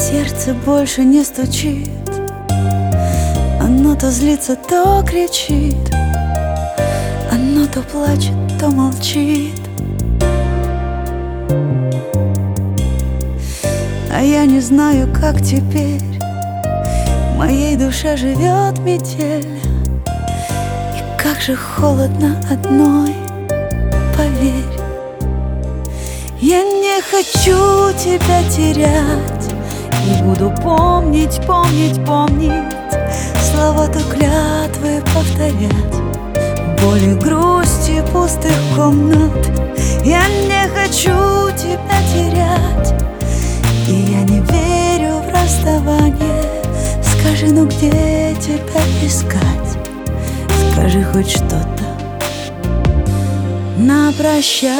Сердце больше не стучит, оно то злится, то кричит, оно то плачет, то молчит. А я не знаю, как теперь в моей душе живет метель. И как же холодно одной, поверь. Я не хочу тебя терять, и буду помнить, помнить, помнить слова той клятвы повторять. В боли, грусти, пустых комнат я не хочу тебя терять. И я не верю в расставание. Скажи, ну где тебя искать? Скажи хоть что-то на прощание.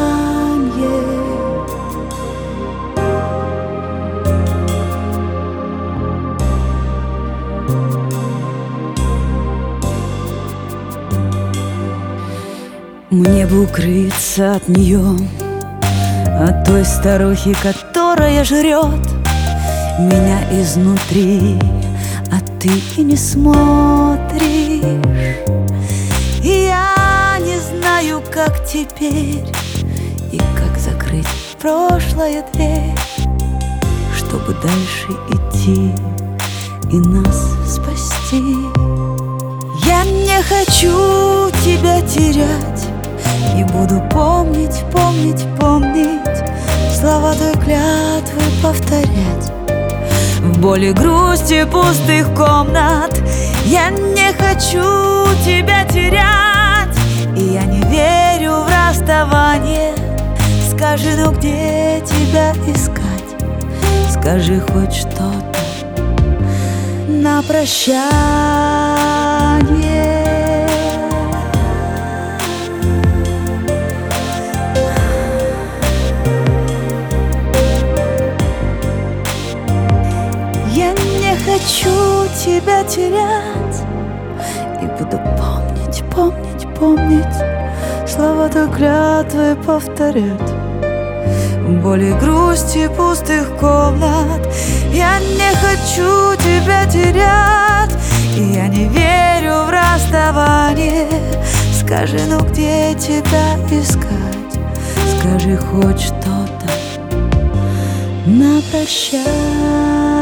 Мне бы укрыться от нее, от той старухи, которая жрет меня изнутри, а ты и не смотришь. И я не знаю, как теперь и как закрыть прошлое дверь, чтобы дальше идти и нас спасти. Я не хочу тебя терять, и буду помнить, помнить, помнить слова той клятвы повторять. В боли, грусти, пустых комнат я не хочу тебя терять. И я не верю в расставание. Скажи, ну где тебя искать? Скажи хоть что-то на прощание. Хочу тебя терять, и буду помнить, помнить, помнить слова той клятвы повторять. В боли, грусти, пустых комнат я не хочу тебя терять. И я не верю в расставание. Скажи, ну где тебя искать? Скажи хоть что-то на прощание.